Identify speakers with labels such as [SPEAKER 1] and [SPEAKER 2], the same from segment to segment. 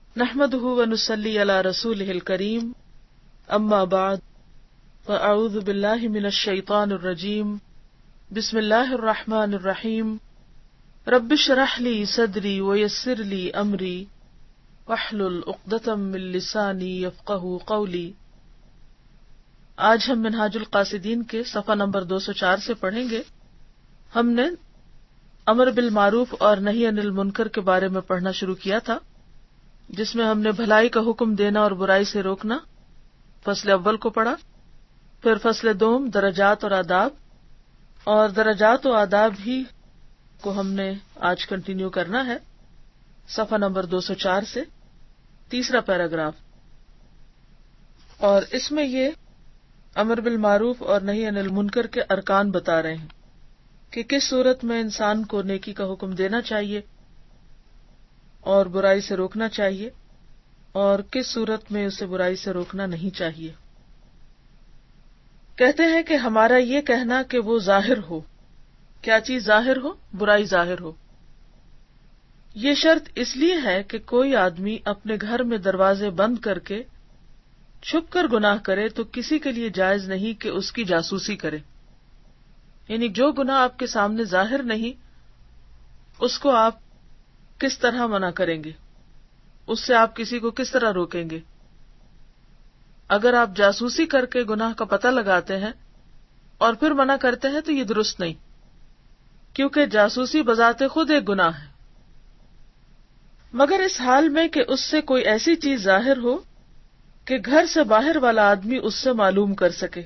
[SPEAKER 1] نحمده ونصلي على رسوله الكريم اما بعد فاعوذ بالله من الشيطان الرجيم بسم الله الرحمن الرحيم رب اشرح لي صدري ويسر لي امري واحلل عقدة من لساني يفقهوا قولي۔ آج ہم منہاج القاصدین کے صفحہ نمبر 204 سے پڑھیں گے۔ ہم نے امر بالمعروف اور نہی عن المنکر کے بارے میں پڑھنا شروع کیا تھا، جس میں ہم نے بھلائی کا حکم دینا اور برائی سے روکنا فصل اول کو پڑھا، پھر فصل دوم درجات اور آداب، اور درجات و آداب ہی کو ہم نے آج کنٹینیو کرنا ہے صفحہ نمبر 204 سے، تیسرا پیراگراف۔ اور اس میں یہ امر بالمعروف اور نہی عن المنکر کے ارکان بتا رہے ہیں کہ کس صورت میں انسان کو نیکی کا حکم دینا چاہیے اور برائی سے روکنا چاہیے، اور کس صورت میں اسے برائی سے روکنا نہیں چاہیے۔ کہتے ہیں کہ ہمارا یہ کہنا کہ وہ ظاہر ہو، کیا چیز ظاہر ہو؟ برائی ظاہر ہو۔ یہ شرط اس لیے ہے کہ کوئی آدمی اپنے گھر میں دروازے بند کر کے چھپ کر گناہ کرے تو کسی کے لیے جائز نہیں کہ اس کی جاسوسی کرے، یعنی جو گناہ آپ کے سامنے ظاہر نہیں اس کو آپ کس طرح منع کریں گے، اس سے آپ کسی کو کس طرح روکیں گے؟ اگر آپ جاسوسی کر کے گناہ کا پتہ لگاتے ہیں اور پھر منع کرتے ہیں تو یہ درست نہیں، کیونکہ جاسوسی بذات خود ایک گناہ ہے، مگر اس حال میں کہ اس سے کوئی ایسی چیز ظاہر ہو کہ گھر سے باہر والا آدمی اس سے معلوم کر سکے،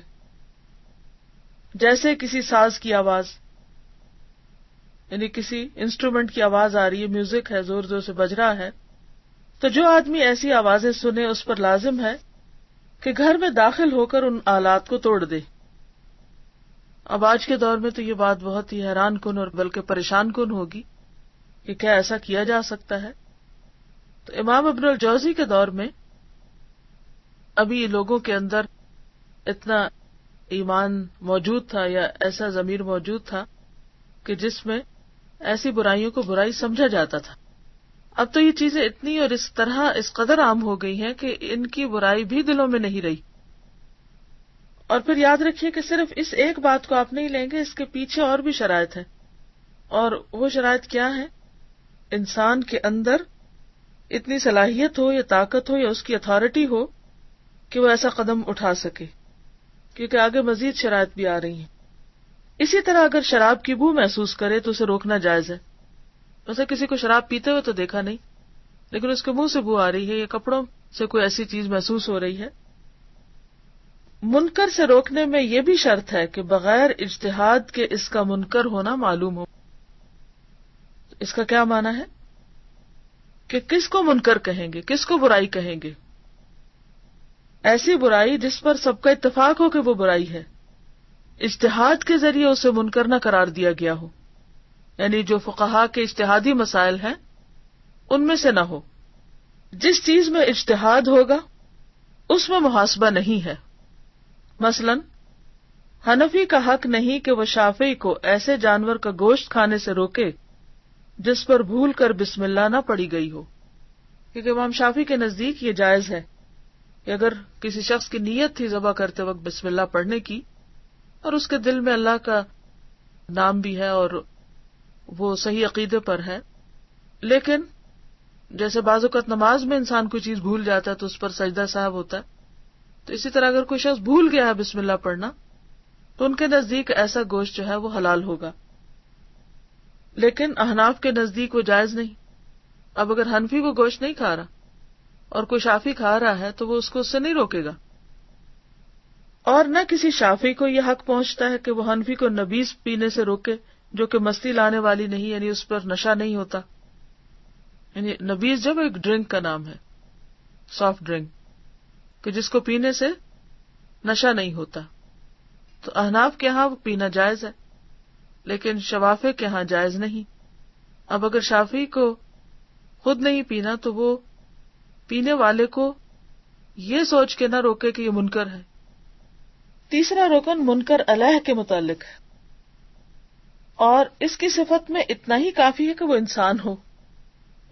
[SPEAKER 1] جیسے کسی ساز کی آواز، یعنی کسی انسٹرومنٹ کی آواز آ رہی ہے، میوزک ہے، زور زور سے بج رہا ہے، تو جو آدمی ایسی آوازیں سنے اس پر لازم ہے کہ گھر میں داخل ہو کر ان آلات کو توڑ دے۔ اب آج کے دور میں تو یہ بات بہت ہی حیران کن اور بلکہ پریشان کن ہوگی کہ کیا ایسا کیا جا سکتا ہے؟ تو امام ابن الجوزی کے دور میں ابھی لوگوں کے اندر اتنا ایمان موجود تھا یا ایسا ضمیر موجود تھا کہ جس میں ایسی برائیوں کو برائی سمجھا جاتا تھا۔ اب تو یہ چیزیں اتنی اور اس طرح اس قدر عام ہو گئی ہیں کہ ان کی برائی بھی دلوں میں نہیں رہی۔ اور پھر یاد رکھیے کہ صرف اس ایک بات کو آپ نہیں لیں گے، اس کے پیچھے اور بھی شرائط ہیں، اور وہ شرائط کیا ہیں؟ انسان کے اندر اتنی صلاحیت ہو یا طاقت ہو یا اس کی اتھارٹی ہو کہ وہ ایسا قدم اٹھا سکے، کیونکہ آگے مزید شرائط بھی آ رہی ہیں۔ اسی طرح اگر شراب کی بو محسوس کرے تو اسے روکنا جائز ہے۔ ویسے کسی کو شراب پیتے ہوئے تو دیکھا نہیں، لیکن اس کے منہ سے بو آ رہی ہے یا کپڑوں سے کوئی ایسی چیز محسوس ہو رہی ہے۔ منکر سے روکنے میں یہ بھی شرط ہے کہ بغیر اجتہاد کے اس کا منکر ہونا معلوم ہو۔ اس کا کیا معنی ہے کہ کس کو منکر کہیں گے، کس کو برائی کہیں گے؟ ایسی برائی جس پر سب کا اتفاق ہو کہ وہ برائی ہے، اجتہاد کے ذریعے اسے منکر نہ قرار دیا گیا ہو، یعنی جو فقہا کے اجتہادی مسائل ہیں ان میں سے نہ ہو۔ جس چیز میں اجتہاد ہوگا اس میں محاسبہ نہیں ہے۔ مثلا حنفی کا حق نہیں کہ وہ شافعی کو ایسے جانور کا گوشت کھانے سے روکے جس پر بھول کر بسم اللہ نہ پڑی گئی ہو، کیونکہ امام شافعی کے نزدیک یہ جائز ہے کہ اگر کسی شخص کی نیت تھی ذبح کرتے وقت بسم اللہ پڑھنے کی اور اس کے دل میں اللہ کا نام بھی ہے اور وہ صحیح عقیدے پر ہے، لیکن جیسے بعض اوقات نماز میں انسان کوئی چیز بھول جاتا ہے تو اس پر سجدہ صاحب ہوتا ہے، تو اسی طرح اگر کوئی شخص بھول گیا ہے بسم اللہ پڑھنا تو ان کے نزدیک ایسا گوشت جو ہے وہ حلال ہوگا، لیکن احناف کے نزدیک وہ جائز نہیں۔ اب اگر حنفی وہ گوشت نہیں کھا رہا اور کوئی شافعی کھا رہا ہے تو وہ اس کو اس سے نہیں روکے گا، اور نہ کسی شافعی کو یہ حق پہنچتا ہے کہ وہ حنفی کو نبیذ پینے سے روکے جو کہ مستی لانے والی نہیں، یعنی اس پر نشہ نہیں ہوتا۔ یعنی نبیذ جب ایک ڈرنک کا نام ہے، سافٹ ڈرنک، کہ جس کو پینے سے نشہ نہیں ہوتا، تو احناف کے ہاں وہ پینا جائز ہے لیکن شوافع کے ہاں جائز نہیں۔ اب اگر شافعی کو خود نہیں پینا تو وہ پینے والے کو یہ سوچ کے نہ روکے کہ یہ منکر ہے۔ تیسرا رکن منکر علیہ کے متعلق ہے، اور اس کی صفت میں اتنا ہی کافی ہے کہ وہ انسان ہو،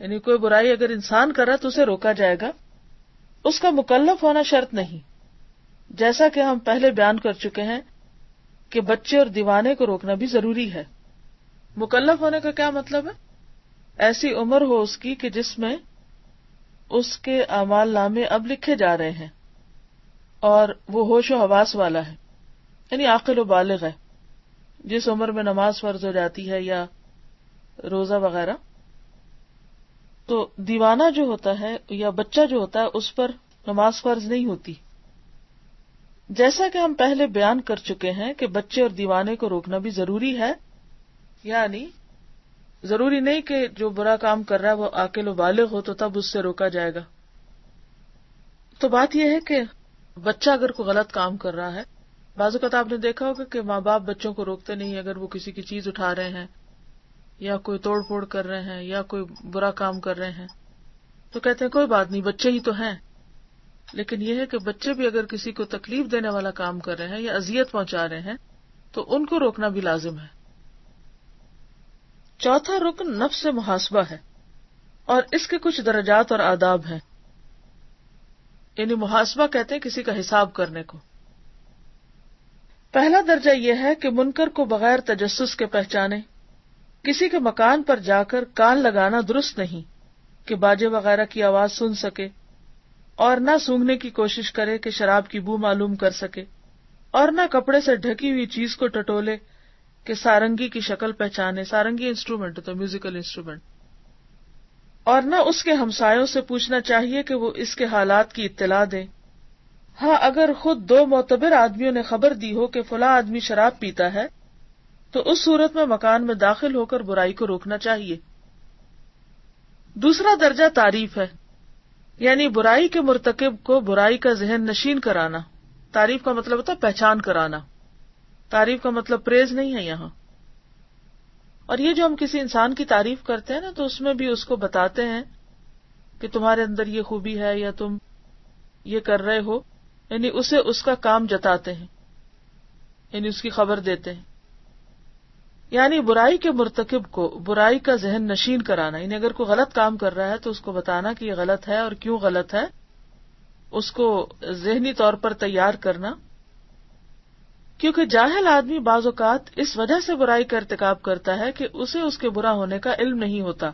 [SPEAKER 1] یعنی کوئی برائی اگر انسان کرا تو اسے روکا جائے گا، اس کا مکلف ہونا شرط نہیں، جیسا کہ ہم پہلے بیان کر چکے ہیں کہ بچے اور دیوانے کو روکنا بھی ضروری ہے۔ مکلف ہونے کا کیا مطلب ہے؟ ایسی عمر ہو اس کی کہ جس میں اس کے اعمال نامے اب لکھے جا رہے ہیں اور وہ ہوش و حواس والا ہے، یعنی عاقل و بالغ ہے، جس عمر میں نماز فرض ہو جاتی ہے یا روزہ وغیرہ۔ تو دیوانہ جو ہوتا ہے یا بچہ جو ہوتا ہے اس پر نماز فرض نہیں ہوتی، جیسا کہ ہم پہلے بیان کر چکے ہیں کہ بچے اور دیوانے کو روکنا بھی ضروری ہے، یعنی ضروری نہیں کہ جو برا کام کر رہا ہے وہ عاقل و بالغ ہو تو تب اس سے روکا جائے گا۔ تو بات یہ ہے کہ بچہ اگر کوئی غلط کام کر رہا ہے، بعض اوقات آپ نے دیکھا ہوگا کہ ماں باپ بچوں کو روکتے نہیں، اگر وہ کسی کی چیز اٹھا رہے ہیں یا کوئی توڑ پھوڑ کر رہے ہیں یا کوئی برا کام کر رہے ہیں تو کہتے ہیں کوئی بات نہیں، بچے ہی تو ہیں۔ لیکن یہ ہے کہ بچے بھی اگر کسی کو تکلیف دینے والا کام کر رہے ہیں یا اذیت پہنچا رہے ہیں تو ان کو روکنا بھی لازم ہے۔ چوتھا رکن نفس محاسبہ ہے، اور اس کے کچھ درجات اور آداب ہیں، یعنی محاسبہ کہتے ہیں کسی کا حساب کرنے کو۔ پہلا درجہ یہ ہے کہ منکر کو بغیر تجسس کے پہچانے۔ کسی کے مکان پر جا کر کان لگانا درست نہیں کہ باجے وغیرہ کی آواز سن سکے، اور نہ سونگھنے کی کوشش کرے کہ شراب کی بو معلوم کر سکے، اور نہ کپڑے سے ڈھکی ہوئی چیز کو ٹٹولے کہ سارنگی کی شکل پہچانے۔ سارنگی انسٹرومنٹ تو میوزیکل انسٹرومنٹ۔ اور نہ اس کے ہمسایوں سے پوچھنا چاہیے کہ وہ اس کے حالات کی اطلاع دیں۔ ہاں، اگر خود دو معتبر آدمیوں نے خبر دی ہو کہ فلاں آدمی شراب پیتا ہے تو اس صورت میں مکان میں داخل ہو کر برائی کو روکنا چاہیے۔ دوسرا درجہ تعریف ہے، یعنی برائی کے مرتکب کو برائی کا ذہن نشین کرانا۔ تعریف کا مطلب ہوتا ہے پہچان کرانا، تعریف کا مطلب پریز نہیں ہے یہاں۔ اور یہ جو ہم کسی انسان کی تعریف کرتے ہیں نا تو اس میں بھی اس کو بتاتے ہیں کہ تمہارے اندر یہ خوبی ہے یا تم یہ کر رہے ہو، یعنی اسے اس کا کام جتاتے ہیں، یعنی اس کی خبر دیتے ہیں۔ یعنی برائی کے مرتکب کو برائی کا ذہن نشین کرانا، یعنی اگر کوئی غلط کام کر رہا ہے تو اس کو بتانا کہ یہ غلط ہے اور کیوں غلط ہے، اس کو ذہنی طور پر تیار کرنا۔ کیونکہ جاہل آدمی بعض اوقات اس وجہ سے برائی کا ارتکاب کرتا ہے کہ اسے اس کے برا ہونے کا علم نہیں ہوتا،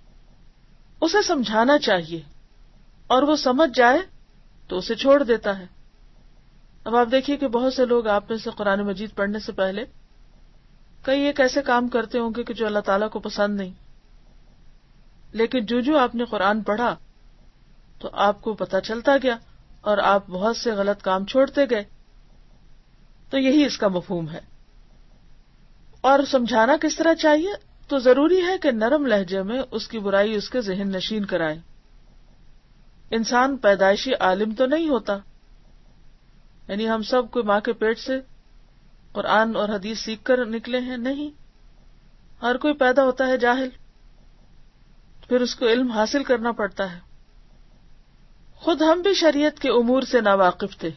[SPEAKER 1] اسے سمجھانا چاہیے، اور وہ سمجھ جائے تو اسے چھوڑ دیتا ہے۔ اب آپ دیکھیے کہ بہت سے لوگ آپ میں سے قرآن مجید پڑھنے سے پہلے کئی ایک ایسے کام کرتے ہوں گے کہ جو اللہ تعالیٰ کو پسند نہیں، لیکن جو آپ نے قرآن پڑھا تو آپ کو پتہ چلتا گیا اور آپ بہت سے غلط کام چھوڑتے گئے۔ تو یہی اس کا مفہوم ہے۔ اور سمجھانا کس طرح چاہیے؟ تو ضروری ہے کہ نرم لہجے میں اس کی برائی اس کے ذہن نشین کرائے۔ انسان پیدائشی عالم تو نہیں ہوتا، یعنی ہم سب کوئی ماں کے پیٹ سے قرآن اور حدیث سیکھ کر نکلے ہیں، نہیں، ہر کوئی پیدا ہوتا ہے جاہل، پھر اس کو علم حاصل کرنا پڑتا ہے۔ خود ہم بھی شریعت کے امور سے ناواقف تھے،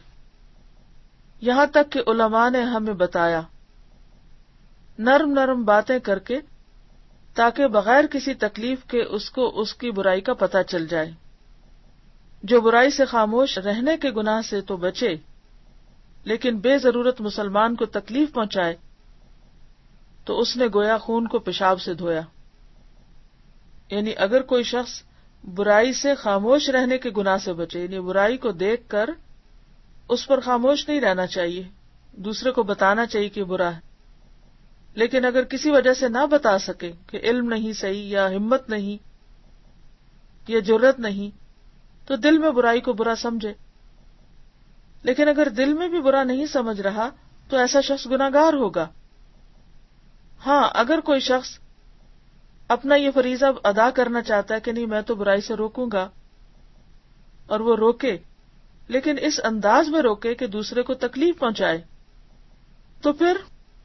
[SPEAKER 1] یہاں تک کہ علماء نے ہمیں بتایا نرم نرم باتیں کر کے تاکہ بغیر کسی تکلیف کے اس کو اس کی برائی کا پتہ چل جائے۔ جو برائی سے خاموش رہنے کے گناہ سے تو بچے، لیکن بے ضرورت مسلمان کو تکلیف پہنچائے تو اس نے گویا خون کو پیشاب سے دھویا۔ یعنی اگر کوئی شخص برائی سے خاموش رہنے کے گناہ سے بچے، یعنی برائی کو دیکھ کر اس پر خاموش نہیں رہنا چاہیے، دوسرے کو بتانا چاہیے کہ برا ہے، لیکن اگر کسی وجہ سے نہ بتا سکے کہ علم نہیں صحیح یا ہمت نہیں یا جرأت نہیں تو دل میں برائی کو برا سمجھے۔ لیکن اگر دل میں بھی برا نہیں سمجھ رہا تو ایسا شخص گناہگار ہوگا۔ ہاں، اگر کوئی شخص اپنا یہ فریضہ ادا کرنا چاہتا ہے کہ نہیں میں تو برائی سے روکوں گا، اور وہ روکے لیکن اس انداز میں روکے کہ دوسرے کو تکلیف پہنچائے، تو پھر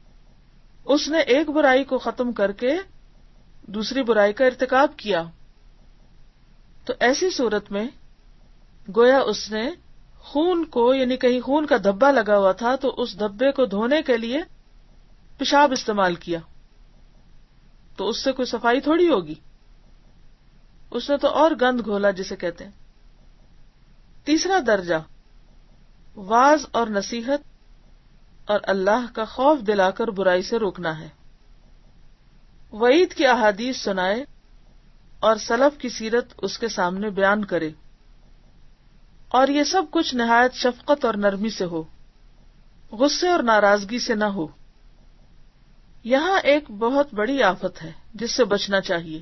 [SPEAKER 1] اس نے ایک برائی کو ختم کر کے دوسری برائی کا ارتکاب کیا۔ تو ایسی صورت میں گویا اس نے خون کو، یعنی کہیں خون کا دھبا لگا ہوا تھا تو اس دھبے کو دھونے کے لیے پیشاب استعمال کیا، تو اس سے کوئی صفائی تھوڑی ہوگی۔ اس نے تو اور گند گھولا جسے کہتے ہیں۔ تیسرا درجہ واعظ اور نصیحت اور اللہ کا خوف دلا کر برائی سے روکنا ہے، وعید کی احادیث سنائے اور سلف کی سیرت اس کے سامنے بیان کرے، اور یہ سب کچھ نہایت شفقت اور نرمی سے ہو، غصے اور ناراضگی سے نہ ہو۔ یہاں ایک بہت بڑی آفت ہے جس سے بچنا چاہیے،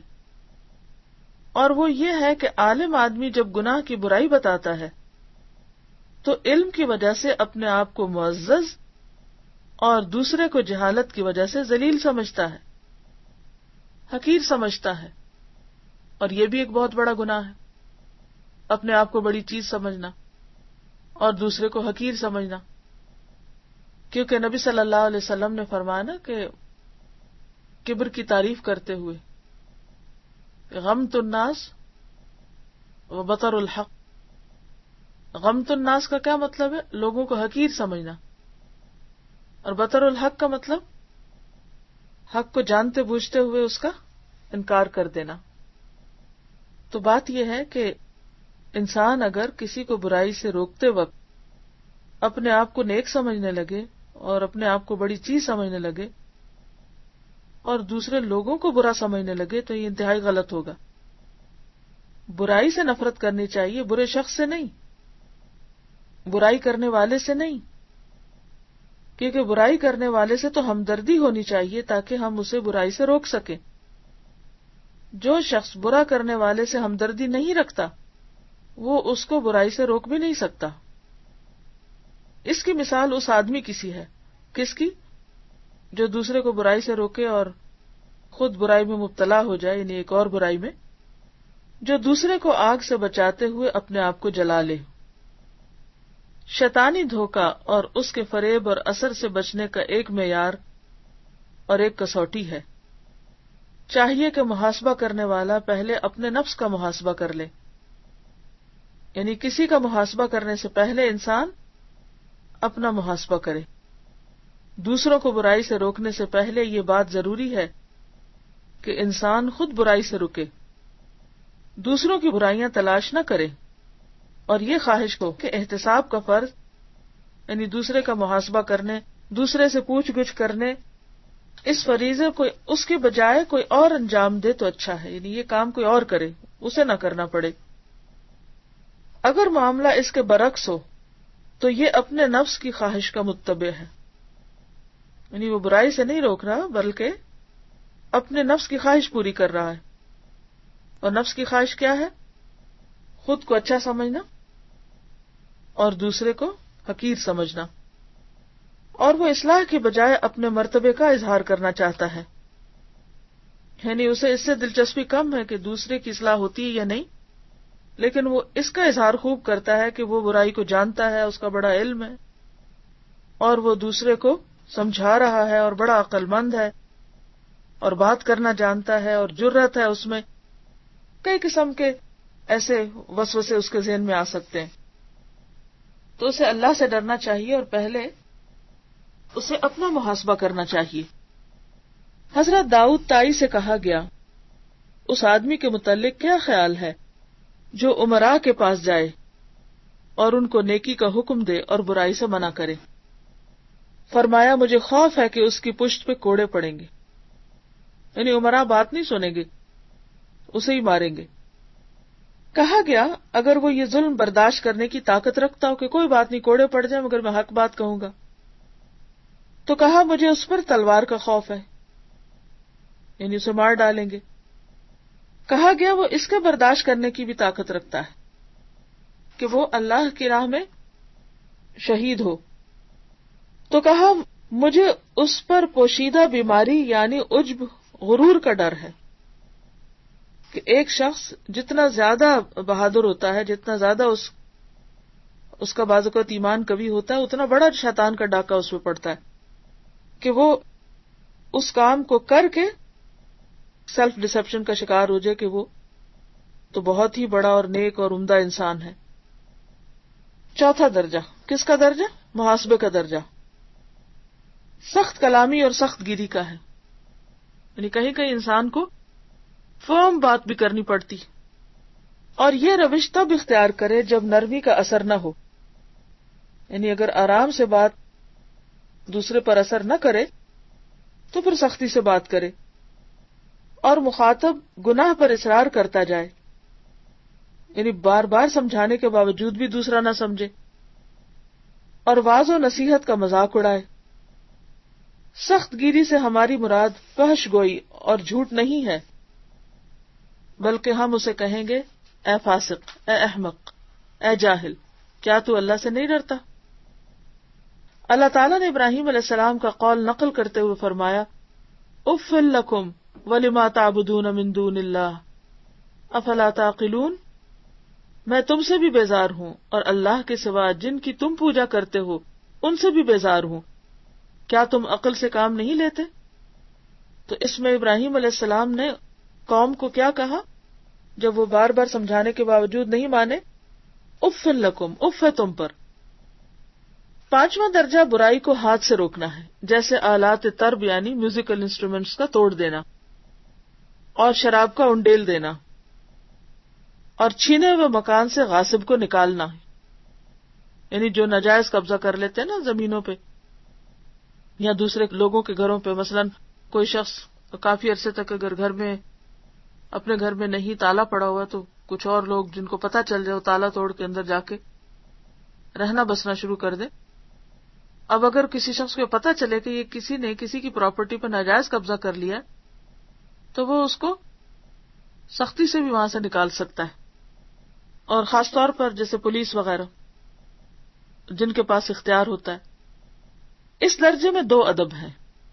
[SPEAKER 1] اور وہ یہ ہے کہ عالم آدمی جب گناہ کی برائی بتاتا ہے تو علم کی وجہ سے اپنے آپ کو معزز اور دوسرے کو جہالت کی وجہ سے ذلیل سمجھتا ہے، حقیر سمجھتا ہے، اور یہ بھی ایک بہت بڑا گناہ ہے، اپنے آپ کو بڑی چیز سمجھنا اور دوسرے کو حقیر سمجھنا، کیونکہ نبی صلی اللہ علیہ وسلم نے فرمایا نا کہ کبر کی تعریف کرتے ہوئے غمت الناس و بطر الحق۔ غمت الناس کا کیا مطلب ہے؟ لوگوں کو حقیر سمجھنا، اور بطر الحق کا مطلب حق کو جانتے بوجھتے ہوئے اس کا انکار کر دینا۔ تو بات یہ ہے کہ انسان اگر کسی کو برائی سے روکتے وقت اپنے آپ کو نیک سمجھنے لگے اور اپنے آپ کو بڑی چیز سمجھنے لگے اور دوسرے لوگوں کو برا سمجھنے لگے تو یہ انتہائی غلط ہوگا۔ برائی سے نفرت کرنی چاہیے، برے شخص سے نہیں، برائی کرنے والے سے نہیں، کیونکہ برائی کرنے والے سے تو ہمدردی ہونی چاہیے تاکہ ہم اسے برائی سے روک سکیں۔ جو شخص برا کرنے والے سے ہمدردی نہیں رکھتا وہ اس کو برائی سے روک بھی نہیں سکتا۔ اس کی مثال اس آدمی کی سی ہے، کس کی؟ جو دوسرے کو برائی سے روکے اور خود برائی میں مبتلا ہو جائے، یعنی ایک اور برائی میں، جو دوسرے کو آگ سے بچاتے ہوئے اپنے آپ کو جلا لے۔ شیطانی دھوکہ اور اس کے فریب اور اثر سے بچنے کا ایک معیار اور ایک کسوٹی ہے۔ چاہیے کہ محاسبہ کرنے والا پہلے اپنے نفس کا محاسبہ کر لے، یعنی کسی کا محاسبہ کرنے سے پہلے انسان اپنا محاسبہ کرے۔ دوسروں کو برائی سے روکنے سے پہلے یہ بات ضروری ہے کہ انسان خود برائی سے رکے، دوسروں کی برائیاں تلاش نہ کرے، اور یہ خواہش ہو کہ احتساب کا فرض، یعنی دوسرے کا محاسبہ کرنے، دوسرے سے پوچھ گچھ کرنے، اس فریضے کو اس کے بجائے کوئی اور انجام دے تو اچھا ہے، یعنی یہ کام کوئی اور کرے، اسے نہ کرنا پڑے۔ اگر معاملہ اس کے برعکس ہو تو یہ اپنے نفس کی خواہش کا متبع ہے، یعنی وہ برائی سے نہیں روک رہا بلکہ اپنے نفس کی خواہش پوری کر رہا ہے۔ اور نفس کی خواہش کیا ہے؟ خود کو اچھا سمجھنا اور دوسرے کو حقیر سمجھنا، اور وہ اصلاح کے بجائے اپنے مرتبے کا اظہار کرنا چاہتا ہے، یعنی اسے اس سے دلچسپی کم ہے کہ دوسرے کی اصلاح ہوتی ہے یا نہیں، لیکن وہ اس کا اظہار خوب کرتا ہے کہ وہ برائی کو جانتا ہے، اس کا بڑا علم ہے، اور وہ دوسرے کو سمجھا رہا ہے اور بڑا عقل مند ہے اور بات کرنا جانتا ہے اور جرأت ہے اس میں۔ کئی قسم کے ایسے وسوسے اس کے ذہن میں آ سکتے ہیں، تو اسے اللہ سے ڈرنا چاہیے اور پہلے اسے اپنا محاسبہ کرنا چاہیے۔ حضرت داؤد طائی سے کہا گیا، اس آدمی کے متعلق کیا خیال ہے جو امراء کے پاس جائے اور ان کو نیکی کا حکم دے اور برائی سے منع کرے؟ فرمایا، مجھے خوف ہے کہ اس کی پشت پہ کوڑے پڑیں گے، یعنی امراء بات نہیں سنیں گے، اسے ہی ماریں گے۔ کہا گیا، اگر وہ یہ ظلم برداشت کرنے کی طاقت رکھتا ہو کہ کوئی بات نہیں، کوڑے پڑ جائیں مگر میں حق بات کہوں گا، تو کہا مجھے اس پر تلوار کا خوف ہے، یعنی اسے مار ڈالیں گے۔ کہا گیا وہ اس کے برداشت کرنے کی بھی طاقت رکھتا ہے کہ وہ اللہ کی راہ میں شہید ہو، تو کہا مجھے اس پر پوشیدہ بیماری یعنی عجب، غرور کا ڈر ہے کہ ایک شخص جتنا زیادہ بہادر ہوتا ہے، جتنا زیادہ اس کا بعض اوقات ایمان قوی ہوتا ہے، اتنا بڑا شیطان کا ڈاکہ اس پہ پڑتا ہے کہ وہ اس کام کو کر کے سیلف ڈسپشن کا شکار ہو جائے کہ وہ تو بہت ہی بڑا اور نیک اور عمدہ انسان ہے۔ چوتھا درجہ، کس کا درجہ؟ محاسبے کا درجہ، سخت کلامی اور سخت گیری کا ہے، یعنی کہیں کہیں انسان کو فرم بات بھی کرنی پڑتی اور یہ روش تب اختیار کرے جب نرمی کا اثر نہ ہو، یعنی اگر آرام سے بات دوسرے پر اثر نہ کرے تو پھر سختی سے بات کرے، اور مخاطب گناہ پر اصرار کرتا جائے، یعنی بار بار سمجھانے کے باوجود بھی دوسرا نہ سمجھے، اور واعظ و نصیحت کا مذاق اڑائے۔ سخت گیری سے ہماری مراد فحش گوئی اور جھوٹ نہیں ہے، بلکہ ہم اسے کہیں گے اے فاسق، اے احمق، اے جاہل، کیا تو اللہ سے نہیں ڈرتا؟ اللہ تعالیٰ نے ابراہیم علیہ السلام کا قول نقل کرتے ہوئے فرمایا اف لکم ولما تعبدون من دون اللہ افلا تعقلون، میں تم سے بھی بیزار ہوں اور اللہ کے سوا جن کی تم پوجا کرتے ہو ان سے بھی بیزار ہوں، کیا تم عقل سے کام نہیں لیتے؟ تو اس میں ابراہیم علیہ السلام نے قوم کو کیا کہا جب وہ بار بار سمجھانے کے باوجود نہیں مانے؟ اف لکم، اف ہے تم پر۔ پانچواں درجہ برائی کو ہاتھ سے روکنا ہے، جیسے آلات طرب یعنی میوزیکل انسٹرومنٹس کا توڑ دینا اور شراب کا انڈیل دینا، اور چھینے ہوئے مکان سے غاصب کو نکالنا، یعنی جو ناجائز قبضہ کر لیتے ہیں نا زمینوں پہ یا دوسرے لوگوں کے گھروں پہ، مثلا کوئی شخص کافی عرصے تک اگر گھر میں اپنے گھر میں نہیں تالا پڑا ہوا تو کچھ اور لوگ جن کو پتہ چل جائے وہ تالا توڑ کے اندر جا کے رہنا بسنا شروع کر دیں۔ اب اگر کسی شخص کو پتہ چلے کہ یہ کسی نے کسی کی پراپرٹی پر ناجائز قبضہ کر لیا تو وہ اس کو سختی سے بھی وہاں سے نکال سکتا ہے، اور خاص طور پر جیسے پولیس وغیرہ جن کے پاس اختیار ہوتا ہے۔ اس درجے میں دو ادب ہیں،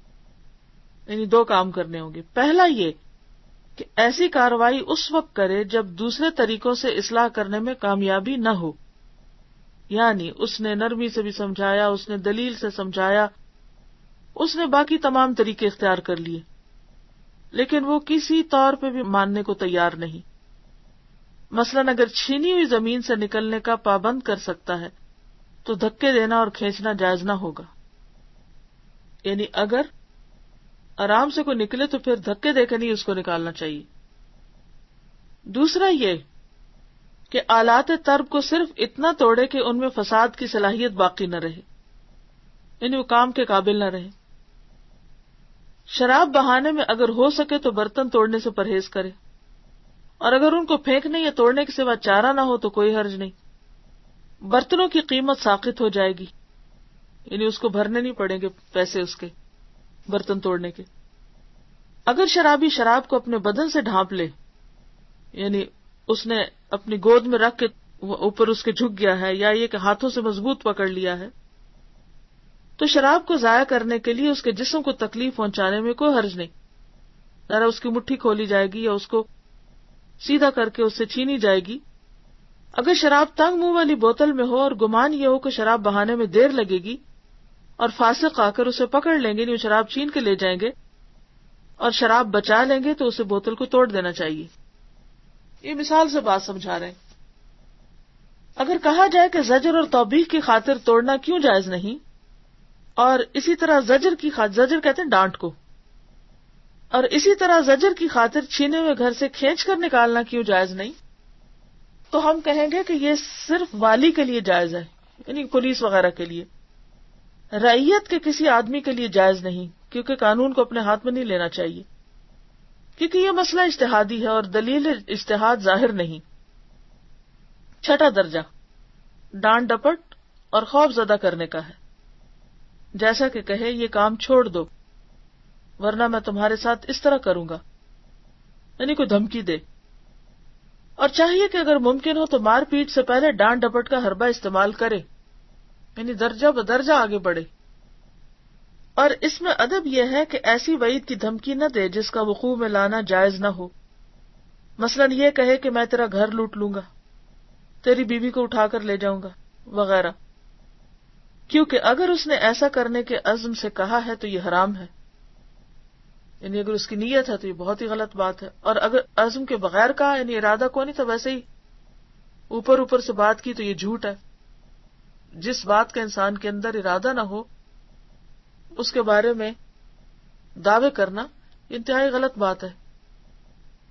[SPEAKER 1] یعنی دو کام کرنے ہوں گے۔ پہلا یہ کہ ایسی کارروائی اس وقت کرے جب دوسرے طریقوں سے اصلاح کرنے میں کامیابی نہ ہو، یعنی اس نے نرمی سے بھی سمجھایا، اس نے دلیل سے سمجھایا، اس نے باقی تمام طریقے اختیار کر لیے، لیکن وہ کسی طور پہ بھی ماننے کو تیار نہیں۔ مثلاً اگر چھینی ہوئی زمین سے نکلنے کا پابند کر سکتا ہے تو دھکے دینا اور کھینچنا جائز نہ ہوگا، یعنی اگر آرام سے کوئی نکلے تو پھر دھکے دے کے نہیں اس کو نکالنا چاہیے۔ دوسرا یہ کہ آلات طرب کو صرف اتنا توڑے کہ ان میں فساد کی صلاحیت باقی نہ رہے، یعنی وہ کام کے قابل نہ رہے۔ شراب بہانے میں اگر ہو سکے تو برتن توڑنے سے پرہیز کرے، اور اگر ان کو پھینکنے یا توڑنے کے سوا چارہ نہ ہو تو کوئی حرج نہیں۔ برتنوں کی قیمت ساقط ہو جائے گی، یعنی اس کو بھرنے نہیں پڑیں گے پیسے اس کے برتن توڑنے کے۔ اگر شرابی شراب کو اپنے بدن سے ڈھانپ لے، یعنی اس نے اپنی گود میں رکھ کے اوپر اس کے جھک گیا ہے، یا یہ کہ ہاتھوں سے مضبوط پکڑ لیا ہے، تو شراب کو ضائع کرنے کے لیے اس کے جسم کو تکلیف پہنچانے میں کوئی حرج نہیں۔ ذرا اس کی مٹھی کھولی جائے گی یا اس کو سیدھا کر کے اس سے چھینی جائے گی۔ اگر شراب تنگ منہ والی بوتل میں ہو اور گمان یہ ہو کہ شراب بہانے میں دیر لگے گی اور فاسق آ کر اسے پکڑ لیں گے، نہیں شراب چھین کے لے جائیں گے اور شراب بچا لیں گے، تو اسے بوتل کو توڑ دینا چاہیے۔ یہ مثال سے بات سمجھا رہے ہیں۔ اگر کہا جائے کہ زجر اور توبیخ کی خاطر توڑنا کیوں جائز نہیں، اور اسی طرح زجر کہتے ہیں ڈانٹ کو، اور اسی طرح زجر کی خاطر چھینے ہوئے گھر سے کھینچ کر نکالنا کیوں جائز نہیں، تو ہم کہیں گے کہ یہ صرف والی کے لیے جائز ہے، یعنی پولیس وغیرہ کے لیے۔ رعیت کے کسی آدمی کے لیے جائز نہیں، کیونکہ قانون کو اپنے ہاتھ میں نہیں لینا چاہیے، کیونکہ یہ مسئلہ اجتہادی ہے اور دلیل اجتہاد ظاہر نہیں۔ چھٹا درجہ ڈانٹ ڈپٹ اور خوف زدہ کرنے کا ہے، جیسا کہ کہے یہ کام چھوڑ دو ورنہ میں تمہارے ساتھ اس طرح کروں گا، یعنی کوئی دھمکی دے۔ اور چاہیے کہ اگر ممکن ہو تو مار پیٹ سے پہلے ڈانٹ ڈپٹ کا حربہ استعمال کرے، یعنی درجہ بدرجہ آگے بڑھے۔ اور اس میں ادب یہ ہے کہ ایسی وعید کی دھمکی نہ دے جس کا وقوع میں لانا جائز نہ ہو، مثلاً یہ کہے کہ میں تیرا گھر لوٹ لوں گا، تیری بیوی کو اٹھا کر لے جاؤں گا وغیرہ، کیونکہ اگر اس نے ایسا کرنے کے عزم سے کہا ہے تو یہ حرام ہے، یعنی اگر اس کی نیت ہے تو یہ بہت ہی غلط بات ہے، اور اگر عزم کے بغیر کہا یعنی ارادہ کو نہیں تو ویسے ہی اوپر سے بات کی تو یہ جھوٹ ہے۔ جس بات کا انسان کے اندر ارادہ نہ ہو اس کے بارے میں دعوے کرنا انتہائی غلط بات ہے۔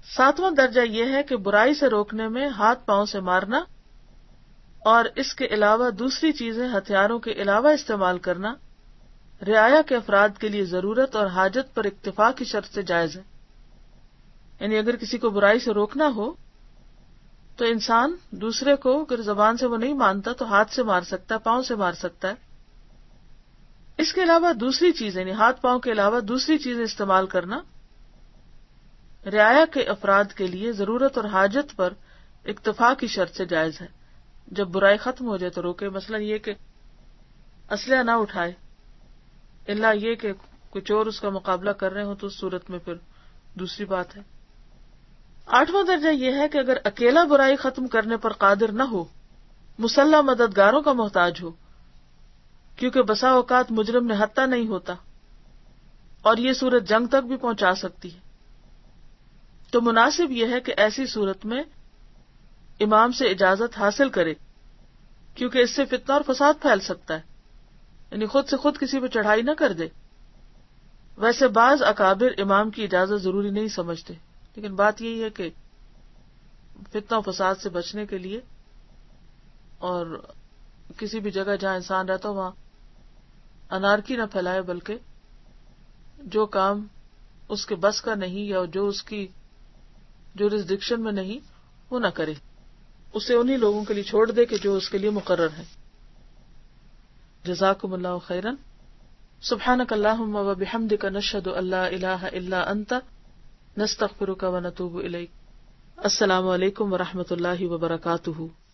[SPEAKER 1] 7واں درجہ یہ ہے کہ برائی سے روکنے میں ہاتھ پاؤں سے مارنا اور اس کے علاوہ دوسری چیزیں ہتھیاروں کے علاوہ استعمال کرنا رعایا کے افراد کے لیے ضرورت اور حاجت پر اکتفا کی شرط سے جائز ہے. یعنی اگر کسی کو برائی سے روکنا ہو تو انسان دوسرے کو اگر زبان سے وہ نہیں مانتا تو ہاتھ سے مار سکتا ہے، پاؤں سے مار سکتا ہے. اس کے علاوہ دوسری چیزیں یعنی ہاتھ پاؤں کے علاوہ دوسری چیزیں استعمال کرنا رعایا کے افراد کے لیے ضرورت اور حاجت پر اکتفا کی شرط سے جائز ہے. جب برائی ختم ہو جائے تو روکے. مثلا یہ کہ اسلحہ نہ اٹھائے الا یہ کہ کوئی چور اس کا مقابلہ کر رہے ہوں تو اس صورت میں پھر دوسری بات ہے. 8واں درجہ یہ ہے کہ اگر اکیلا برائی ختم کرنے پر قادر نہ ہو، مسلح مددگاروں کا محتاج ہو، کیونکہ بسا اوقات مجرم نہتہ نہیں ہوتا اور یہ صورت جنگ تک بھی پہنچا سکتی ہے، تو مناسب یہ ہے کہ ایسی صورت میں امام سے اجازت حاصل کرے، کیونکہ اس سے فتنہ اور فساد پھیل سکتا ہے. یعنی خود سے خود کسی پہ چڑھائی نہ کر دے. ویسے بعض اکابر امام کی اجازت ضروری نہیں سمجھتے، لیکن بات یہی ہے کہ فتنہ و فساد سے بچنے کے لیے اور کسی بھی جگہ جہاں انسان رہتا ہو وہاں انارکی نہ پھیلائے، بلکہ جو کام اس کے بس کا نہیں یا جو اس کی جورسڈکشن میں نہیں وہ نہ کرے، اسے انہی لوگوں کے لیے چھوڑ دے کہ جو اس کے لیے مقرر ہے. جزاکم اللہ خیرا. سبحانک اللہم و بحمدک نشہد ان لا الہ الا انت نستغفرک و نتوب الیک. السلام علیکم و رحمۃ اللہ وبرکاتہ.